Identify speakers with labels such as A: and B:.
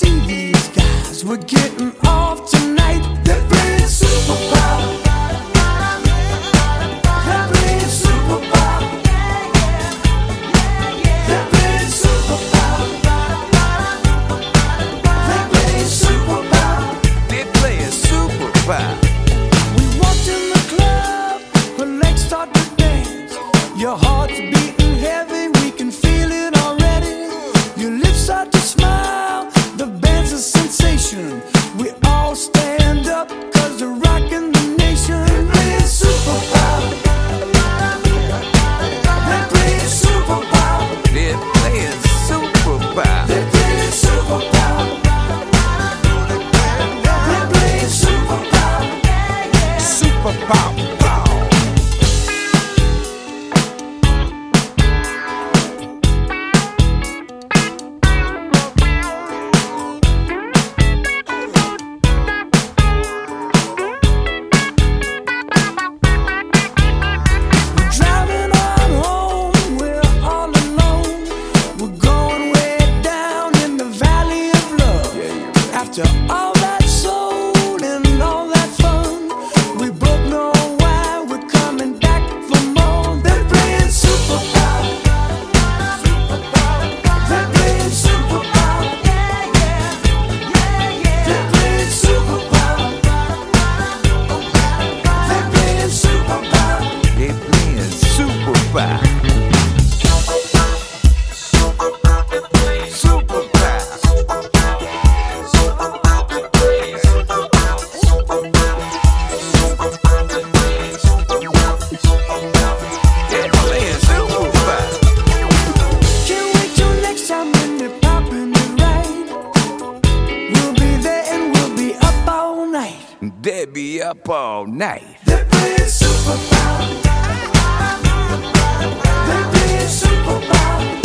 A: see these guys. We're getting off tonight. They're playing Super Bowl. They're playing Super Bowl. They're playing Super Bowl. They're playing Super Bowl.
B: They're playing Super Bowl.
A: We walked in the club, her legs start to dance. Your heart's beating heavy, we can feel it already. Your lips start to smile, the band's a sensation. We all stand up, cause they're rocking the nation. They're playing Super Bowl. They're playing Super Bowl.
B: They're playing Super Bowl.
A: They're playing Super Bowl. They're playing Super Bowl.
B: Super Bowl.
A: Driving on home, we're all alone. We're going way down in the valley of love. After all that soul and all that fun, we both know why we're coming back for more. They're playing Super Bowl. They're playing Super Bowl. They're playing Super Bowl. They're playing Super Bowl.
B: They're playing Super Bowl. Super They're playing Super Bowl.
A: Can't wait till next time when they're popping it right. We'll be there and we'll be up all night.
B: They'll be up all night.
A: They're playing Super Bowl. They're playing Super Bowl.